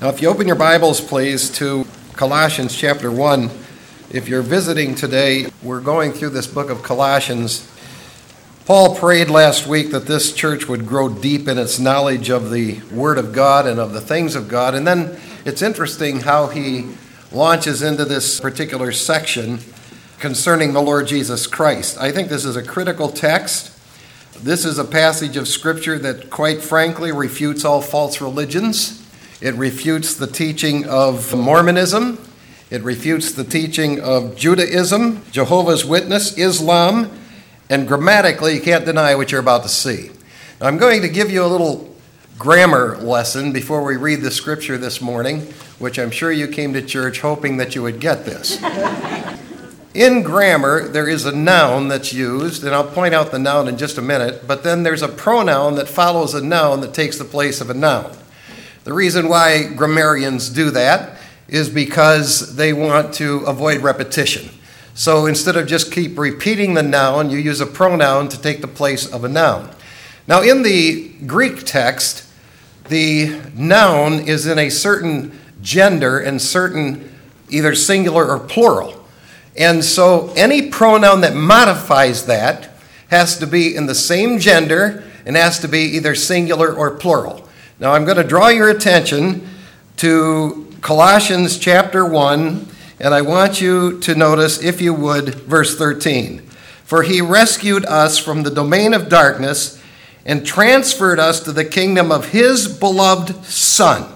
Now, if you open your Bibles, please, to Colossians chapter 1. If you're visiting today, we're going through this book of Colossians. Paul prayed last week that this church would grow deep in its knowledge of the Word of God and of the things of God. And then it's interesting how he launches into this particular section concerning the Lord Jesus Christ. I think this is a critical text. This is a passage of Scripture that, quite frankly, refutes all false religions. It refutes the teaching of Mormonism. It refutes the teaching of Judaism, Jehovah's Witness, Islam, and grammatically, you can't deny what you're about to see. Now, I'm going to give you a little grammar lesson before we read the Scripture this morning, which I'm sure you came to church hoping that you would get this. In grammar, there is a noun that's used, and I'll point out the noun in just a minute, but then there's a pronoun that follows a noun that takes the place of a noun. The reason why grammarians do that is because they want to avoid repetition. So instead of just keep repeating the noun, you use a pronoun to take the place of a noun. Now, in the Greek text, the noun is in a certain gender and certain either singular or plural. And so any pronoun that modifies that has to be in the same gender and has to be either singular or plural. Now, I'm going to draw your attention to Colossians chapter 1, and I want you to notice, if you would, verse 13. For he rescued us from the domain of darkness and transferred us to the kingdom of his beloved Son.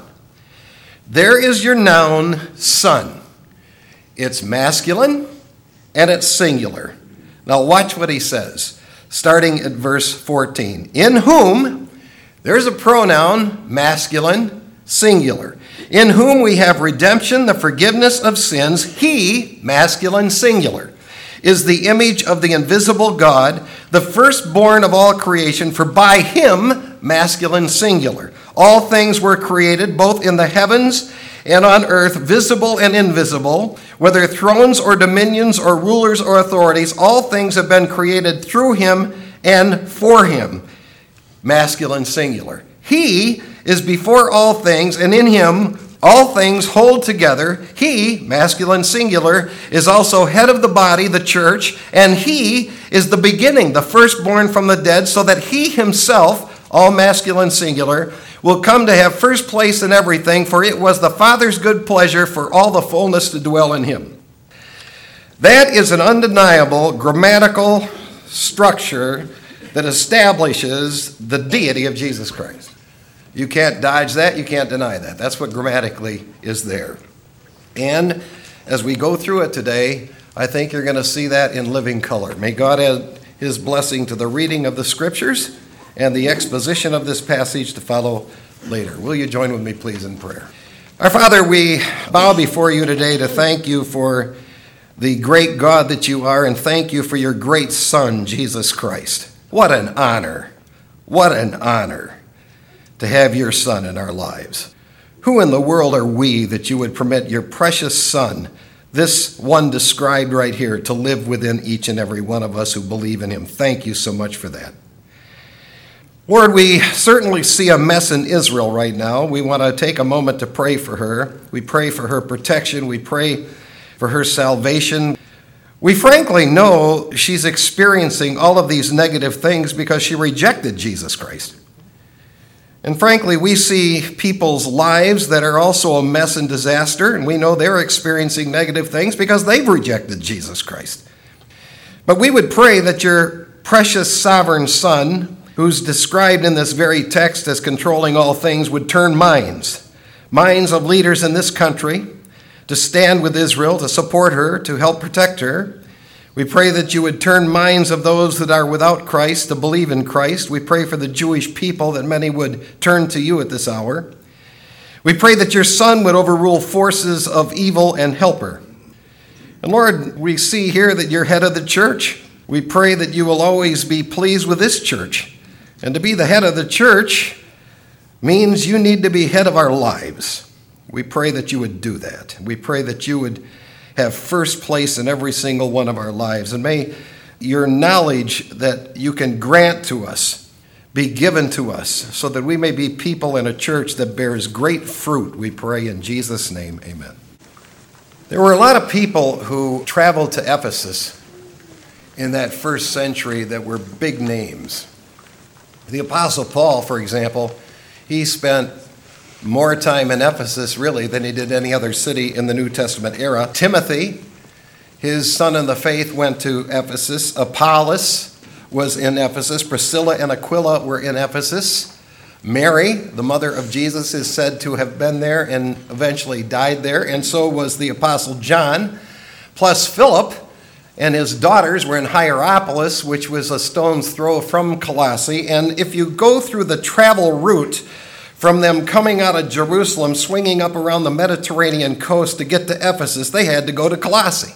There is your noun, son. It's masculine and it's singular. Now watch what he says, starting at verse 14. In whom, there's a pronoun, masculine, singular. In whom we have redemption, the forgiveness of sins. He, masculine, singular, is the image of the invisible God, the firstborn of all creation, for by him, masculine, singular, all things were created, both in the heavens and on earth, visible and invisible, whether thrones or dominions or rulers or authorities, all things have been created through him and for him. Masculine, singular. He is before all things, and in him all things hold together. He, masculine, singular, is also head of the body, the church, and he is the beginning, the firstborn from the dead, so that he himself, all masculine, singular, will come to have first place in everything, for it was the Father's good pleasure for all the fullness to dwell in him. That is an undeniable grammatical structure that establishes the deity of Jesus Christ. You can't dodge that, you can't deny that. That's what grammatically is there. And as we go through it today, I think you're going to see that in living color. May God add his blessing to the reading of the Scriptures and the exposition of this passage to follow later. Will you join with me, please, in prayer? Our Father, we bow before you today to thank you for the great God that you are, and thank you for your great Son, Jesus Christ. What an honor. What an honor to have your Son in our lives. Who in the world are we that you would permit your precious Son, this one described right here, to live within each and every one of us who believe in him? Thank you so much for that. Lord, we certainly see a mess in Israel right now. We want to take a moment to pray for her. We pray for her protection. We pray for her salvation. We frankly know she's experiencing all of these negative things because she rejected Jesus Christ. And frankly, we see people's lives that are also a mess and disaster, and we know they're experiencing negative things because they've rejected Jesus Christ. But we would pray that your precious sovereign Son, who's described in this very text as controlling all things, would turn minds of leaders in this country to stand with Israel, to support her, to help protect her. We pray that you would turn minds of those that are without Christ to believe in Christ. We pray for the Jewish people that many would turn to you at this hour. We pray that your Son would overrule forces of evil and help her. And Lord, we see here that you're head of the church. We pray that you will always be pleased with this church. And to be the head of the church means you need to be head of our lives. We pray that you would do that. We pray that you would have first place in every single one of our lives. And may your knowledge that you can grant to us be given to us so that we may be people in a church that bears great fruit, we pray in Jesus' name, amen. There were a lot of people who traveled to Ephesus in that first century that were big names. The Apostle Paul, for example, he spent more time in Ephesus, really, than he did any other city in the New Testament era. Timothy, his son in the faith, went to Ephesus. Apollos was in Ephesus. Priscilla and Aquila were in Ephesus. Mary, the mother of Jesus, is said to have been there and eventually died there, and so was the Apostle John. Plus Philip and his daughters were in Hierapolis, which was a stone's throw from Colossae. And if you go through the travel route from them coming out of Jerusalem, swinging up around the Mediterranean coast to get to Ephesus, they had to go to Colossae.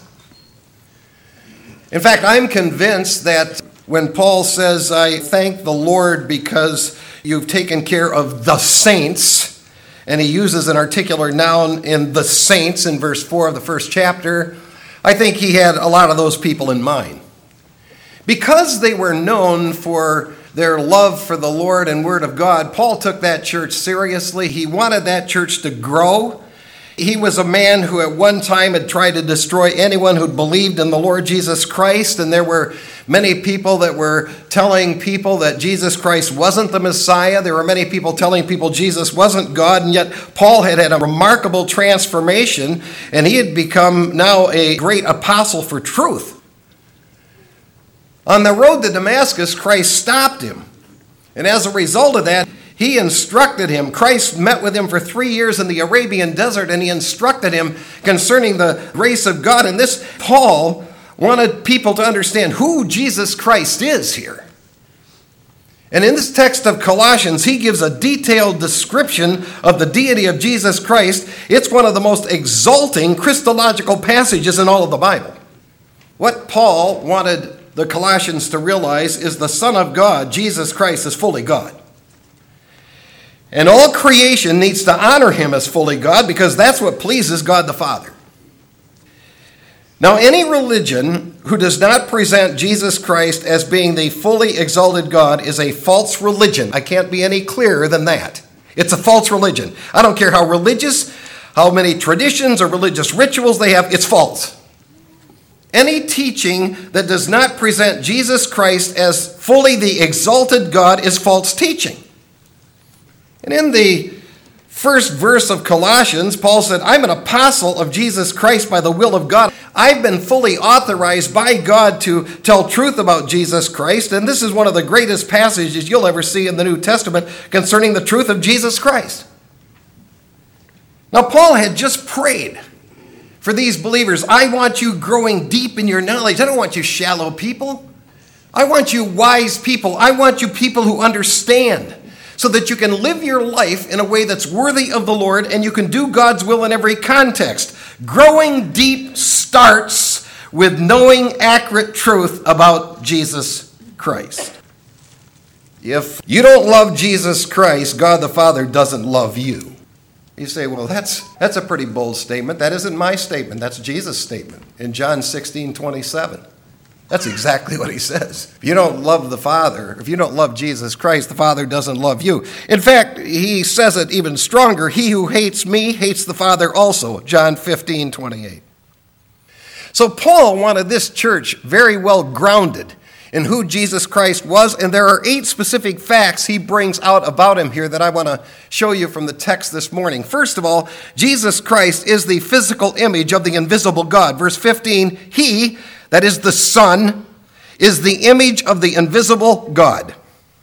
In fact, I'm convinced that when Paul says, I thank the Lord because you've taken care of the saints, and he uses an articular noun in the saints in verse 4 of the first chapter, I think he had a lot of those people in mind. Because they were known for their love for the Lord and Word of God, Paul took that church seriously. He wanted that church to grow. He was a man who at one time had tried to destroy anyone who believed in the Lord Jesus Christ, and there were many people that were telling people that Jesus Christ wasn't the Messiah. There were many people telling people Jesus wasn't God, and yet Paul had had a remarkable transformation, and he had become now a great apostle for truth. On the road to Damascus, Christ stopped him, and as a result of that, he instructed him. Christ met with him for 3 years in the Arabian desert, and he instructed him concerning the grace of God. And this Paul wanted people to understand who Jesus Christ is here. And in this text of Colossians, he gives a detailed description of the deity of Jesus Christ. It's one of the most exalting Christological passages in all of the Bible. What Paul wanted the Colossians to realize is the Son of God, Jesus Christ, is fully God. And all creation needs to honor him as fully God because that's what pleases God the Father. Now, any religion who does not present Jesus Christ as being the fully exalted God is a false religion. I can't be any clearer than that. It's a false religion. I don't care how religious, how many traditions or religious rituals they have, it's false. Any teaching that does not present Jesus Christ as fully the exalted God is false teaching. And in the first verse of Colossians, Paul said, I'm an apostle of Jesus Christ by the will of God. I've been fully authorized by God to tell truth about Jesus Christ. And this is one of the greatest passages you'll ever see in the New Testament concerning the truth of Jesus Christ. Now, Paul had just prayed for these believers. I want you growing deep in your knowledge. I don't want you shallow people. I want you wise people. I want you people who understand, so that you can live your life in a way that's worthy of the Lord and you can do God's will in every context. Growing deep starts with knowing accurate truth about Jesus Christ. If you don't love Jesus Christ, God the Father doesn't love you. You say, well, that's a pretty bold statement. That isn't my statement. That's Jesus' statement in John 16:27. That's exactly what he says. If you don't love the Father, if you don't love Jesus Christ, the Father doesn't love you. In fact, he says it even stronger. He who hates me hates the Father also, John 15:28. So Paul wanted this church very well grounded in who Jesus Christ was, and there are 8 specific facts he brings out about him here that I want to show you from the text this morning. First of all, Jesus Christ is the physical image of the invisible God. Verse 15, he, that is the Son, is the image of the invisible God.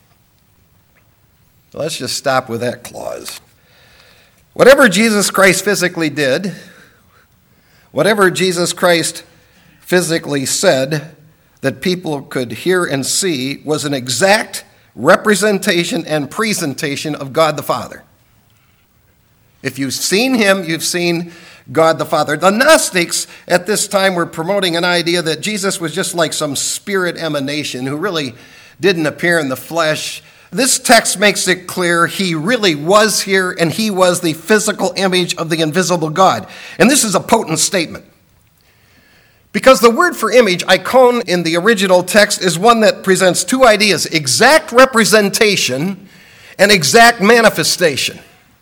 Let's just stop with that clause. Whatever Jesus Christ physically did, whatever Jesus Christ physically said that people could hear and see was an exact representation and presentation of God the Father. If you've seen him, you've seen God the Father. The Gnostics at this time were promoting an idea that Jesus was just like some spirit emanation who really didn't appear in the flesh. This text makes it clear he really was here and he was the physical image of the invisible God. And this is a potent statement. Because the word for image, icon, in the original text is one that presents two ideas: exact representation and exact manifestation.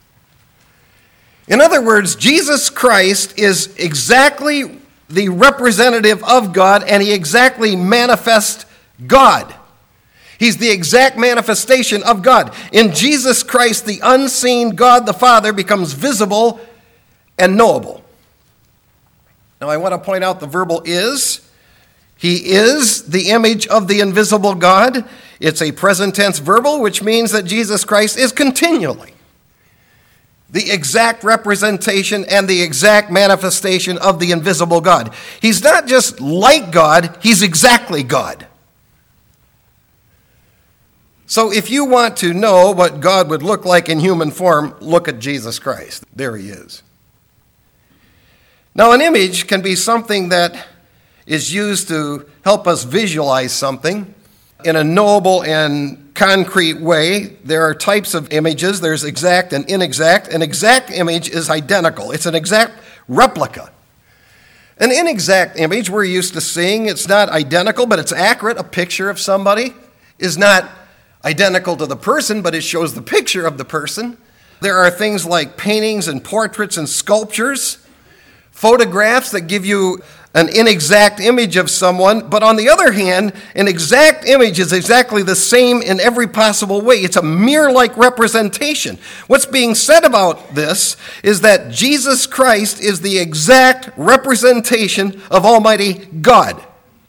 In other words, Jesus Christ is exactly the representative of God, and he exactly manifests God. He's the exact manifestation of God. In Jesus Christ, the unseen God the Father becomes visible and knowable. Now, I want to point out the verbal is. He is the image of the invisible God. It's a present tense verbal, which means that Jesus Christ is continually the exact representation and the exact manifestation of the invisible God. He's not just like God, he's exactly God. So if you want to know what God would look like in human form, look at Jesus Christ. There he is. Now, an image can be something that is used to help us visualize something in a knowable and concrete way. There are types of images. There's exact and inexact. An exact image is identical. It's an exact replica. An inexact image we're used to seeing, it's not identical, but it's accurate. A picture of somebody is not identical to the person, but it shows the picture of the person. There are things like paintings and portraits and sculptures, photographs that give you an inexact image of someone, but on the other hand, an exact image is exactly the same in every possible way. It's a mirror-like representation. What's being said about this is that Jesus Christ is the exact representation of Almighty God.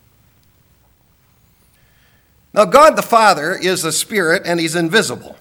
Now, God the Father is a spirit, and he's invisible.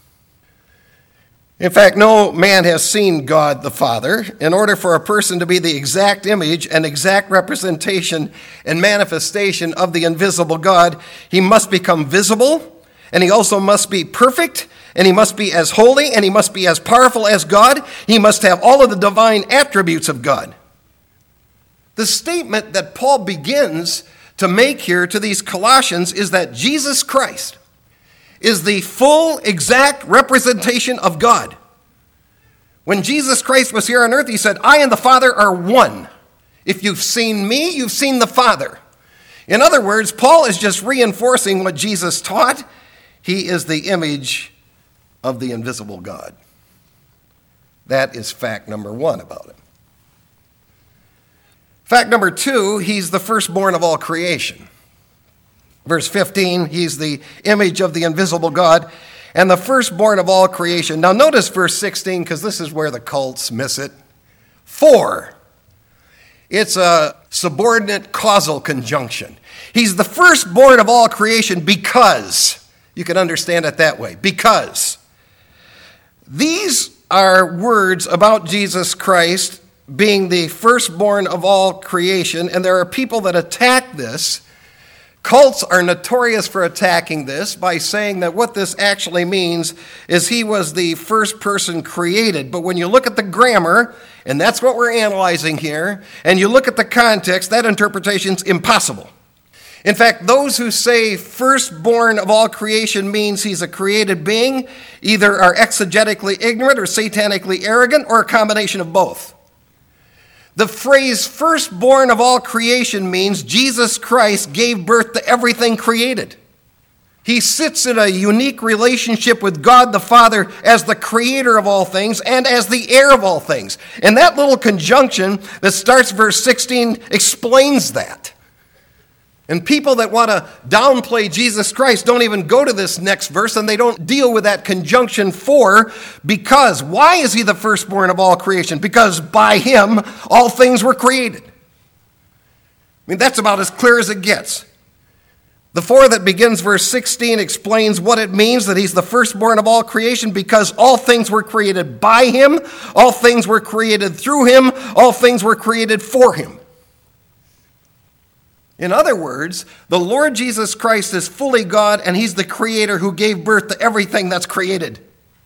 In fact, no man has seen God the Father. In order for a person to be the exact image and exact representation and manifestation of the invisible God, he must become visible, and he also must be perfect, and he must be as holy, and he must be as powerful as God. He must have all of the divine attributes of God. The statement that Paul begins to make here to these Colossians is that Jesus Christ is the full, exact representation of God. When Jesus Christ was here on earth, he said, I and the Father are one. If you've seen me, you've seen the Father. In other words, Paul is just reinforcing what Jesus taught. He is the image of the invisible God. That is fact number one about him. Fact number two, he's the firstborn of all creation. Verse 15, he's the image of the invisible God and the firstborn of all creation. Now notice verse 16, because this is where the cults miss it. For, it's a subordinate causal conjunction. He's the firstborn of all creation because, you can understand it that way, because. These are words about Jesus Christ being the firstborn of all creation, and there are people that attack this. Cults are notorious for attacking this by saying that what this actually means is he was the first person created. But when you look at the grammar, and that's what we're analyzing here, and you look at the context, that interpretation's impossible. In fact, those who say firstborn of all creation means he's a created being either are exegetically ignorant or satanically arrogant or a combination of both. The phrase firstborn of all creation means Jesus Christ gave birth to everything created. He sits in a unique relationship with God the Father as the creator of all things and as the heir of all things. And that little conjunction that starts verse 16 explains that. And people that want to downplay Jesus Christ don't even go to this next verse, and they don't deal with that conjunction for, because. Why is he the firstborn of all creation? Because by him all things were created. I mean, that's about as clear as it gets. The for that begins verse 16 explains what it means that he's the firstborn of all creation, because all things were created by him, all things were created through him, all things were created for him. In other words, the Lord Jesus Christ is fully God, and he's the creator who gave birth to everything that's created.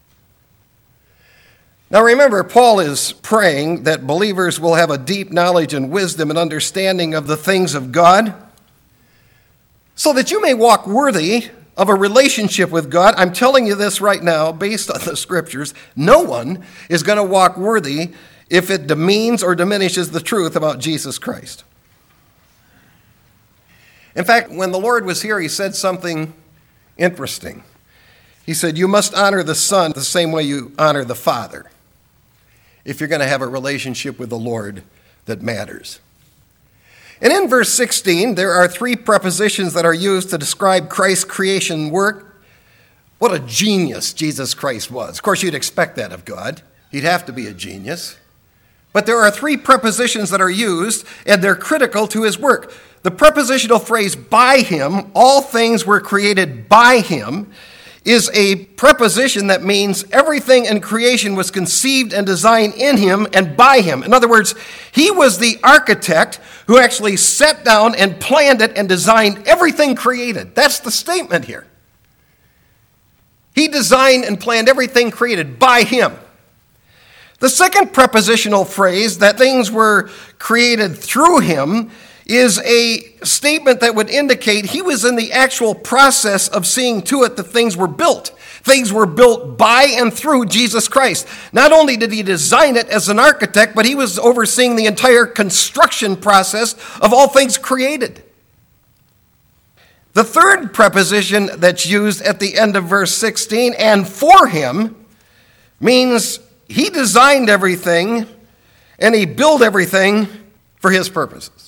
Now remember, Paul is praying that believers will have a deep knowledge and wisdom and understanding of the things of God, so that you may walk worthy of a relationship with God. I'm telling you this right now, based on the scriptures. No one is going to walk worthy if it demeans or diminishes the truth about Jesus Christ. In fact, when the Lord was here, he said something interesting. He said, you must honor the Son the same way you honor the Father if you're going to have a relationship with the Lord that matters. And in verse 16, there are three prepositions that are used to describe Christ's creation work. What a genius Jesus Christ was. Of course, you'd expect that of God. He'd have to be a genius. But there are three prepositions that are used, and they're critical to his work. The prepositional phrase, by him, all things were created by him, is a preposition that means everything in creation was conceived and designed in him and by him. In other words, he was the architect who actually sat down and planned it and designed everything created. That's the statement here. He designed and planned everything created by him. The second prepositional phrase, that things were created through him, is a statement that would indicate he was in the actual process of seeing to it that things were built. Things were built by and through Jesus Christ. Not only did he design it as an architect, but he was overseeing the entire construction process of all things created. The third preposition that's used at the end of verse 16, and for him, means he designed everything and he built everything for his purposes.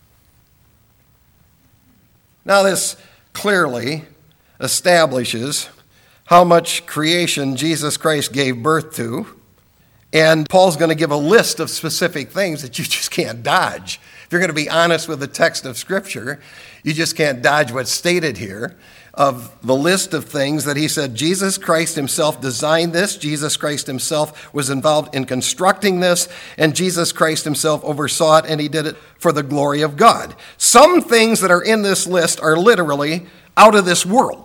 Now, this clearly establishes how much creation Jesus Christ gave birth to, and Paul's going to give a list of specific things that you just can't dodge. If you're going to be honest with the text of Scripture, you just can't dodge what's stated here of the list of things that he said Jesus Christ himself designed this, Jesus Christ himself was involved in constructing this, and Jesus Christ himself oversaw it, and he did it for the glory of God. Some things that are in this list are literally out of this world.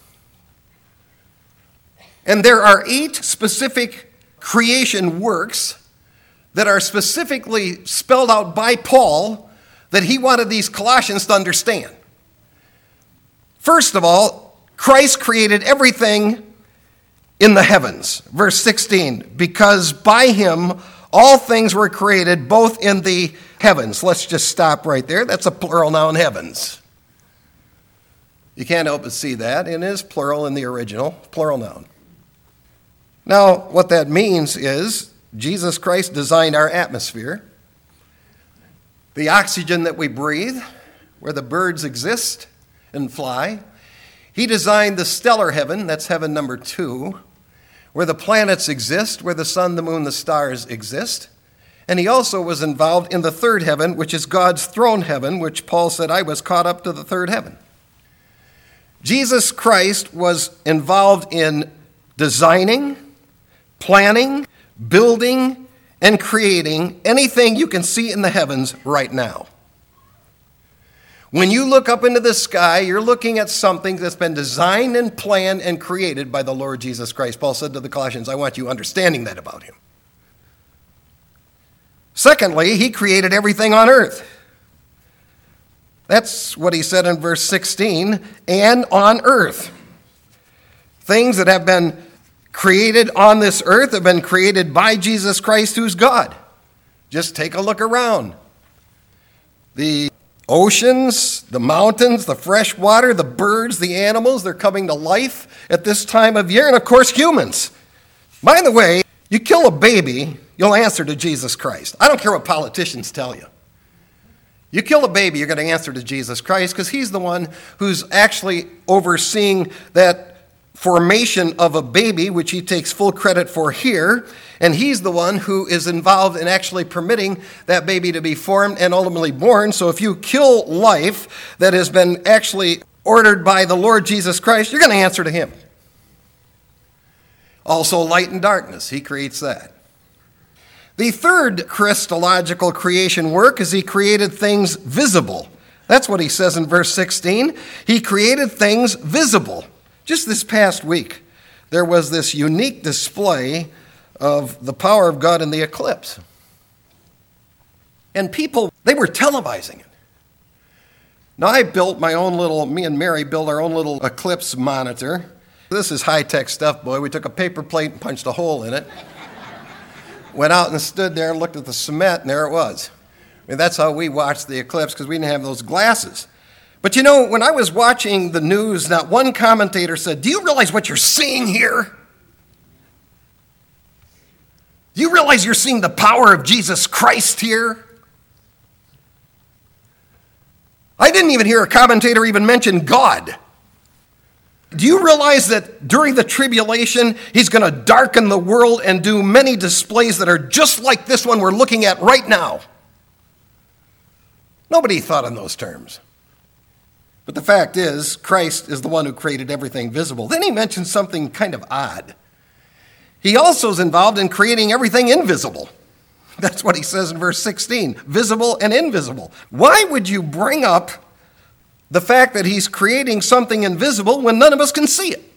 And there are 8 specific creation works that are specifically spelled out by Paul that he wanted these Colossians to understand. First of all, Christ created everything in the heavens. Verse 16, because by him all things were created, both in the heavens. Let's just stop right there. That's a plural noun, heavens. You can't help but see that. It is plural in the original, plural noun. Now, what that means is Jesus Christ designed our atmosphere, the oxygen that we breathe, where the birds exist and fly. He designed the stellar heaven, that's heaven number 2, where the planets exist, where the sun, the moon, the stars exist. And he also was involved in the third heaven, which is God's throne heaven, which Paul said, I was caught up to the third heaven. Jesus Christ was involved in designing, planning, building, and creating anything you can see in the heavens right now. When you look up into the sky, you're looking at something that's been designed and planned and created by the Lord Jesus Christ. Paul said to the Colossians, I want you understanding that about him. Secondly, he created everything on earth. That's what he said in verse 16, and on earth. Things that have been created on this earth have been created by Jesus Christ, who's God. Just take a look around. The oceans, the mountains, the fresh water, the birds, the animals, they're coming to life at this time of year, and of course humans. By the way, you kill a baby, you'll answer to Jesus Christ. I don't care what politicians tell you. You kill a baby, you're going to answer to Jesus Christ because he's the one who's actually overseeing that formation of a baby, which he takes full credit for here, and he's the one who is involved in actually permitting that baby to be formed and ultimately born. So if you kill life that has been actually ordered by the Lord Jesus Christ, you're going to answer to him. Also light and darkness, he creates that. The third Christological creation work is he created things visible. That's what he says in verse 16. He created things visible. Just this past week, there was this unique display of the power of God in the eclipse. And people, they were televising it. Now, I built my own little, me and Mary built our own little eclipse monitor. This is high-tech stuff, boy. We took a paper plate and punched a hole in it. Went out and stood there and looked at the cement, and there it was. I mean, that's how we watched the eclipse, because we didn't have those glasses. But you know, when I was watching the news, not one commentator said, "Do you realize what you're seeing here? Do you realize you're seeing the power of Jesus Christ here?" I didn't even hear a commentator even mention God. Do you realize that during the tribulation, he's going to darken the world and do many displays that are just like this one we're looking at right now? Nobody thought in those terms. But the fact is, Christ is the one who created everything visible. Then he mentions something kind of odd. He also is involved in creating everything invisible. That's what he says in verse 16, visible and invisible. Why would you bring up the fact that he's creating something invisible when none of us can see it?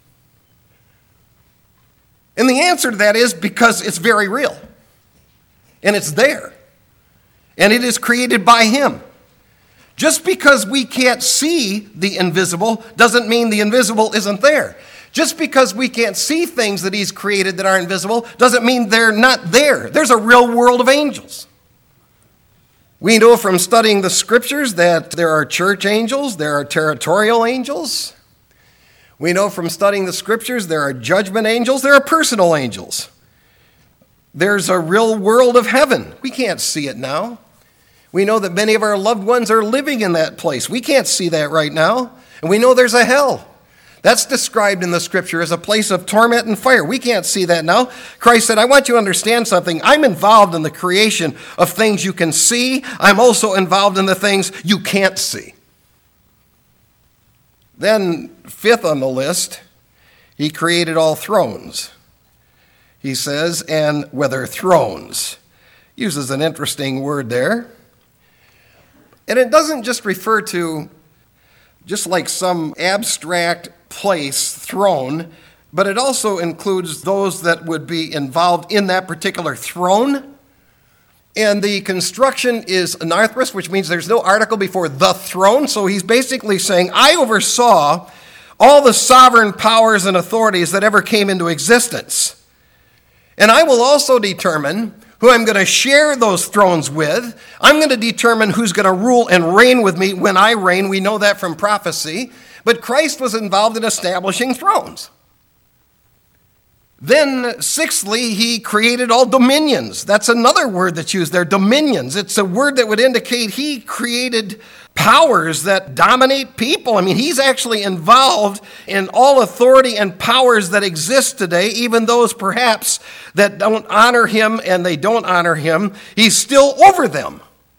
And the answer to that is because it's very real. And it's there. And it is created by him. Just because we can't see the invisible doesn't mean the invisible isn't there. Just because we can't see things that he's created that are invisible doesn't mean they're not there. There's a real world of angels. We know from studying the scriptures that there are church angels, there are territorial angels. We know from studying the scriptures there are judgment angels, there are personal angels. There's a real world of heaven. We can't see it now. We know that many of our loved ones are living in that place. We can't see that right now. And we know there's a hell. That's described in the scripture as a place of torment and fire. We can't see that now. Christ said, I want you to understand something. I'm involved in the creation of things you can see. I'm also involved in the things you can't see. Then, fifth on the list, he created all thrones. He says, and whether thrones. Uses an interesting word there. And it doesn't just refer to just like some abstract place, throne, but it also includes those that would be involved in that particular throne. And the construction is anarthrous, which means there's no article before the throne. So he's basically saying, I oversaw all the sovereign powers and authorities that ever came into existence. And I will also determine who I'm going to share those thrones with. I'm going to determine who's going to rule and reign with me when I reign. We know that from prophecy. But Christ was involved in establishing thrones. Then, sixthly, he created all dominions. That's another word that's used there, dominions. It's a word that would indicate he created powers that dominate people. I mean, he's actually involved in all authority and powers that exist today, even those perhaps that don't honor him and they don't honor him. He's still over them.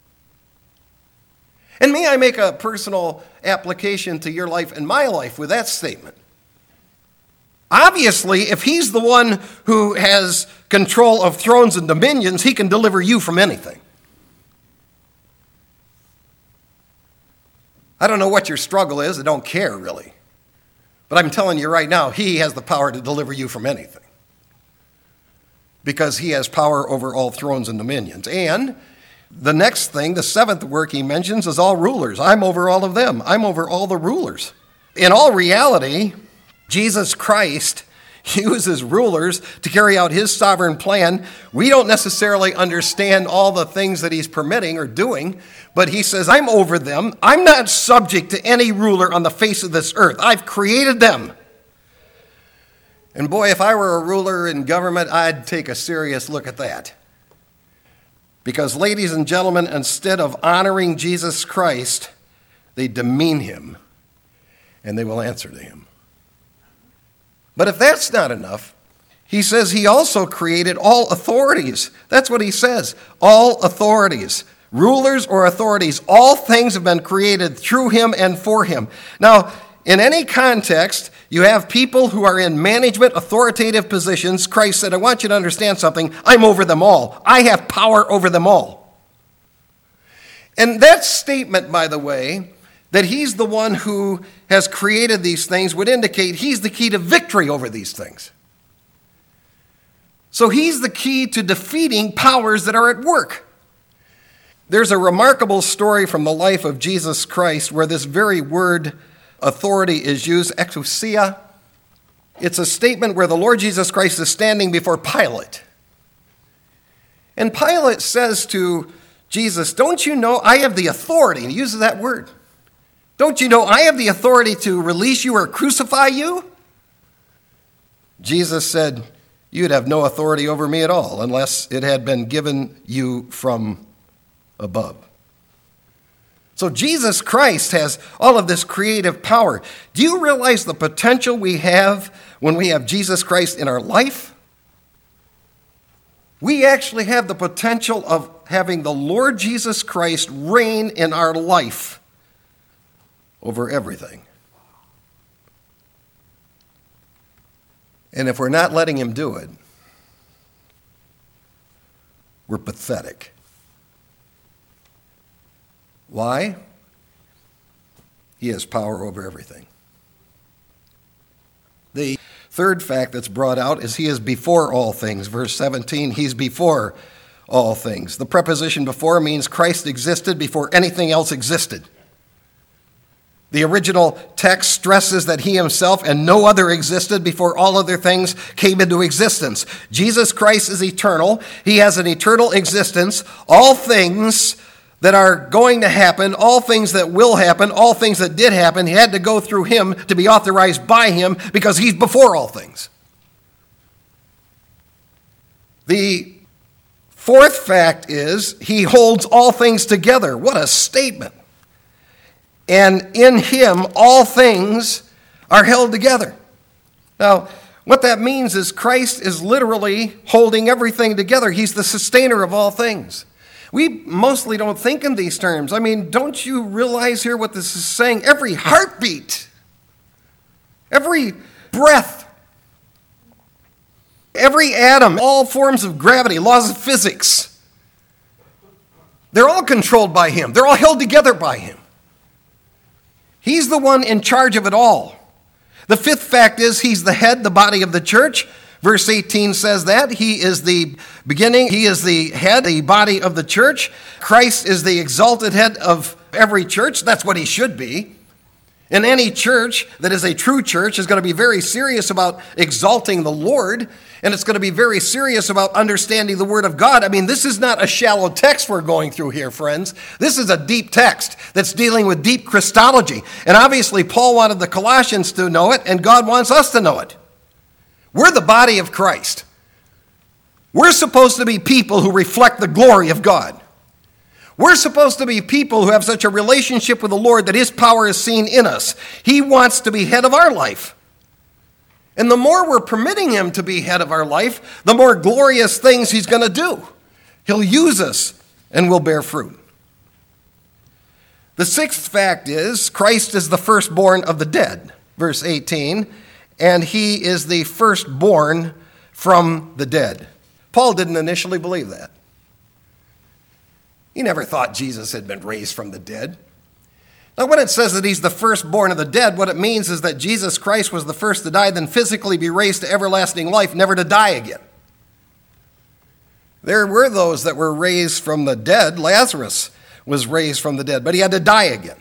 And may I make a personal application to your life and my life with that statement? Obviously, if he's the one who has control of thrones and dominions, he can deliver you from anything. I don't know what your struggle is. I don't care, really. But I'm telling you right now, he has the power to deliver you from anything. Because he has power over all thrones and dominions. And the next thing, the seventh work he mentions, is all rulers. I'm over all of them. I'm over all the rulers. In all reality, Jesus Christ uses rulers to carry out his sovereign plan. We don't necessarily understand all the things that he's permitting or doing, but he says, I'm over them. I'm not subject to any ruler on the face of this earth. I've created them. And boy, if I were a ruler in government, I'd take a serious look at that. Because, ladies and gentlemen, instead of honoring Jesus Christ, they demean him, and they will answer to him. But if that's not enough, he says he also created all authorities. That's what he says, all authorities. Rulers or authorities, all things have been created through him and for him. Now, in any context, you have people who are in management, authoritative positions. Christ said, I want you to understand something. I'm over them all. I have power over them all. And that statement, by the way, that he's the one who has created these things would indicate he's the key to victory over these things. So he's the key to defeating powers that are at work. There's a remarkable story from the life of Jesus Christ where this very word authority is used, exousia. It's a statement where the Lord Jesus Christ is standing before Pilate. And Pilate says to Jesus, don't you know I have the authority? And he uses that word. Don't you know I have the authority to release you or crucify you? Jesus said, you'd have no authority over me at all unless it had been given you from above. So Jesus Christ has all of this creative power. Do you realize the potential we have when we have Jesus Christ in our life? We actually have the potential of having the Lord Jesus Christ reign in our life over everything. And if we're not letting him do it, we're pathetic. Why? He has power over everything. The third fact that's brought out is he is before all things. Verse 17, he's before all things. The preposition before means Christ existed before anything else existed. The original text stresses that he himself and no other existed before all other things came into existence. Jesus Christ is eternal. He has an eternal existence. All things that are going to happen, all things that will happen, all things that did happen, had to go through him to be authorized by him because he's before all things. The fourth fact is he holds all things together. What a statement. And in him, all things are held together. Now, what that means is Christ is literally holding everything together. He's the sustainer of all things. We mostly don't think in these terms. I mean, don't you realize here what this is saying? Every heartbeat, every breath, every atom, all forms of gravity, laws of physics, they're all controlled by him. They're all held together by him. He's the one in charge of it all. The fifth fact is he's the head, the body of the church. Verse 18 says that. He is the beginning. He is the head, the body of the church. Christ is the exalted head of every church. That's what he should be. And any church that is a true church is going to be very serious about exalting the Lord, and it's going to be very serious about understanding the Word of God. I mean, this is not a shallow text we're going through here, friends. This is a deep text that's dealing with deep Christology. And obviously, Paul wanted the Colossians to know it, and God wants us to know it. We're the body of Christ. We're supposed to be people who reflect the glory of God. We're supposed to be people who have such a relationship with the Lord that his power is seen in us. He wants to be head of our life. And the more we're permitting him to be head of our life, the more glorious things he's going to do. He'll use us and we'll bear fruit. The sixth fact is Christ is the firstborn of the dead, verse 18, and he is the firstborn from the dead. Paul didn't initially believe that. He never thought Jesus had been raised from the dead. Now, when it says that he's the firstborn of the dead, what it means is that Jesus Christ was the first to die, then physically be raised to everlasting life, never to die again. There were those that were raised from the dead. Lazarus was raised from the dead, but he had to die again.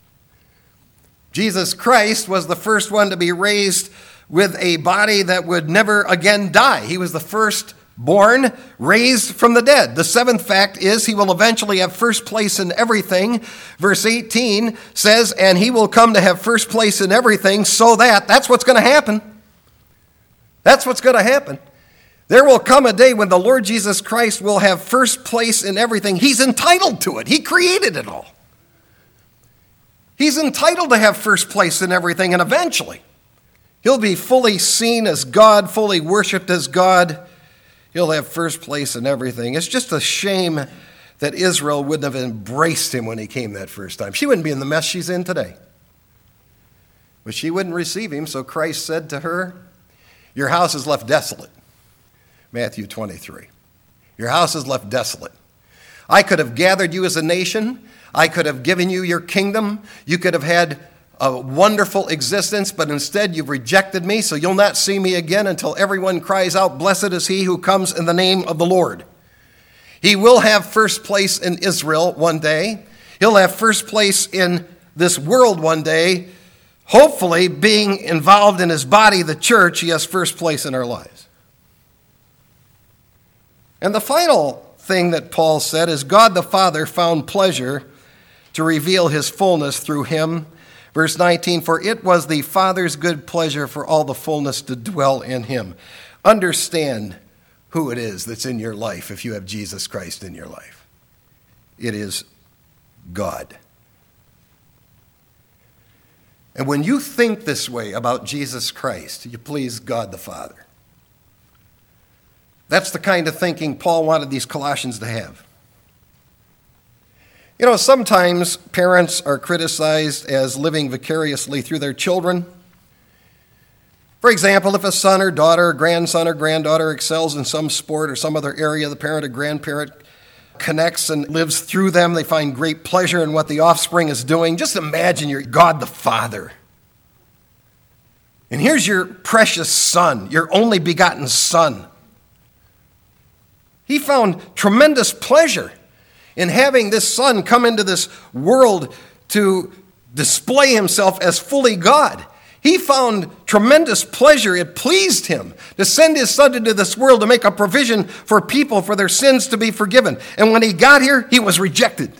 Jesus Christ was the first one to be raised with a body that would never again die. He was the first born, raised from the dead. The seventh fact is he will eventually have first place in everything. Verse 18 says, and he will come to have first place in everything so that's what's going to happen. That's what's going to happen. There will come a day when the Lord Jesus Christ will have first place in everything. He's entitled to it. He created it all. He's entitled to have first place in everything, and eventually he'll be fully seen as God, fully worshiped as God. He'll have first place in everything. It's just a shame that Israel wouldn't have embraced him when he came that first time. She wouldn't be in the mess she's in today. But she wouldn't receive him, so Christ said to her, your house is left desolate. Matthew 23. Your house is left desolate. I could have gathered you as a nation. I could have given you your kingdom. You could have had a wonderful existence, but instead you've rejected me, so you'll not see me again until everyone cries out, blessed is he who comes in the name of the Lord. He will have first place in Israel one day. He'll have first place in this world one day. Hopefully, being involved in his body, the church, he has first place in our lives. And the final thing that Paul said is God the Father found pleasure to reveal his fullness through him Verse 19, for it was the Father's good pleasure for all the fullness to dwell in him. Understand who it is that's in your life if you have Jesus Christ in your life. It is God. And when you think this way about Jesus Christ, you please God the Father. That's the kind of thinking Paul wanted these Colossians to have. You know, sometimes parents are criticized as living vicariously through their children. For example, if a son or daughter, or grandson or granddaughter excels in some sport or some other area, the parent or grandparent connects and lives through them. They find great pleasure in what the offspring is doing. Just imagine you're God the Father. And here's your precious son, your only begotten son. He found tremendous pleasure in having this son come into this world to display himself as fully God. He found tremendous pleasure. It pleased him to send his son into this world to make a provision for people for their sins to be forgiven. And when he got here, he was rejected.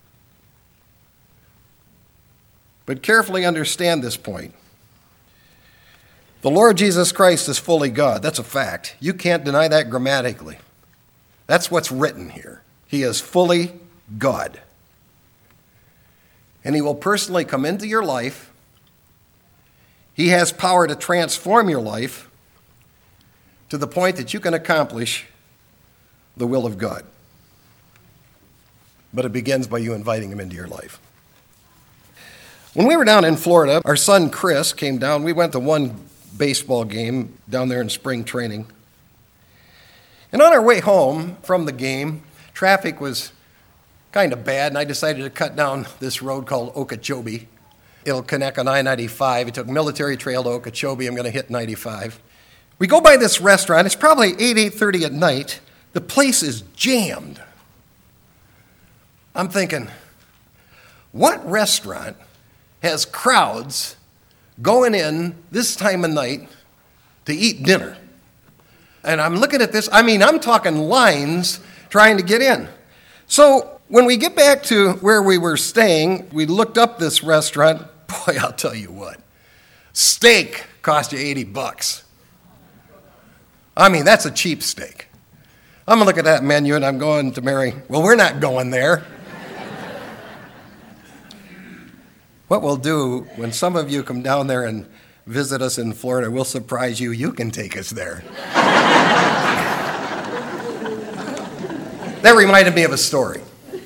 But carefully understand this point. The Lord Jesus Christ is fully God. That's a fact. You can't deny that grammatically. That's what's written here. He is fully God. And he will personally come into your life. He has power to transform your life to the point that you can accomplish the will of God. But it begins by you inviting him into your life. When we were down in Florida, our son Chris came down. We went to one baseball game down there in spring training. And on our way home from the game, traffic was kind of bad, and I decided to cut down this road called Okeechobee. It'll connect on I-95. It took Military Trail to Okeechobee. I'm going to hit 95. We go by this restaurant. It's probably 8:30 at night. The place is jammed. I'm thinking, what restaurant has crowds going in this time of night to eat dinner? And I'm looking at this. I mean, I'm talking lines trying to get in. So when we get back to where we were staying, we looked up this restaurant. Boy, I'll tell you what. Steak cost you $80. I mean, that's a cheap steak. I'm going to look at that menu and I'm going to Mary, well, we're not going there. What we'll do when some of you come down there and visit us in Florida, we'll surprise you. You can take us there. That reminded me of a story.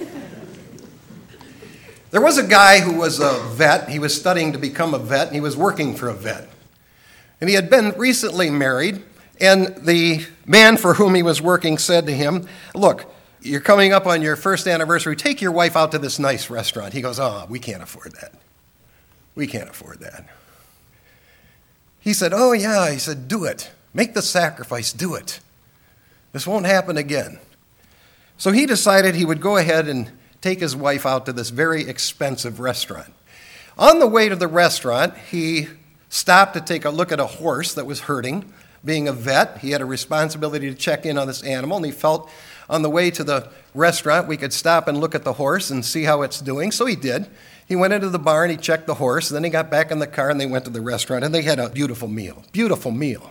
There was a guy who was a vet. He was studying to become a vet, and he was working for a vet. And he had been recently married, and the man for whom he was working said to him, look, you're coming up on your first anniversary. Take your wife out to this nice restaurant. He goes, we can't afford that. We can't afford that. He said, oh, yeah. He said, do it. Make the sacrifice. Do it. This won't happen again. So he decided he would go ahead and take his wife out to this very expensive restaurant. On the way to the restaurant, he stopped to take a look at a horse that was hurting. Being a vet, he had a responsibility to check in on this animal, and he felt on the way to the restaurant we could stop and look at the horse and see how it's doing. So he did. He went into the barn, he checked the horse, and then he got back in the car and they went to the restaurant, and they had a beautiful meal. Beautiful meal.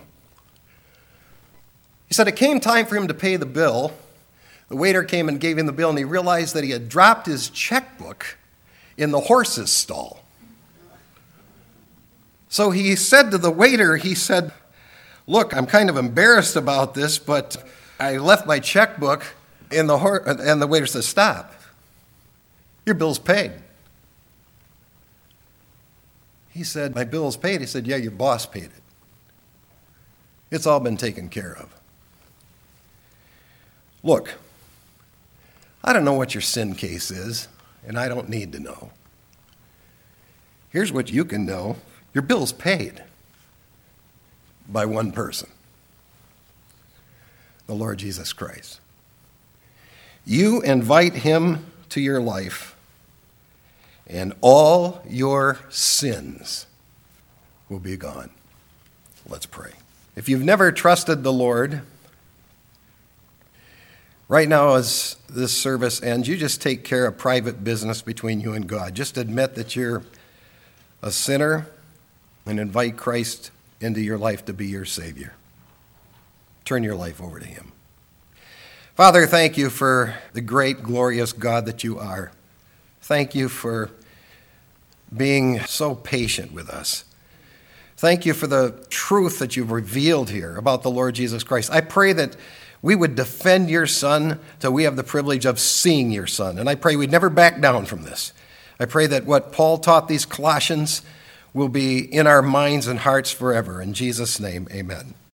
He said it came time for him to pay the bill. The waiter came and gave him the bill, and he realized that he had dropped his checkbook in the horse's stall. So he said to the waiter, he said, look, I'm kind of embarrassed about this, but I left my checkbook in the horse, and the waiter says, stop. Your bill's paid. He said, my bill's paid. He said, yeah, your boss paid it. It's all been taken care of. Look, I don't know what your sin case is, and I don't need to know. Here's what you can know. Your bill's paid by one person, the Lord Jesus Christ. You invite him to your life, and all your sins will be gone. Let's pray. If you've never trusted the Lord, right now as this service ends, you just take care of private business between you and God. Just admit that you're a sinner and invite Christ into your life to be your Savior. Turn your life over to him. Father, thank you for the great, glorious God that you are. Thank you for being so patient with us. Thank you for the truth that you've revealed here about the Lord Jesus Christ. I pray that we would defend your Son till we have the privilege of seeing your Son. And I pray we'd never back down from this. I pray that what Paul taught these Colossians will be in our minds and hearts forever. In Jesus' name, amen.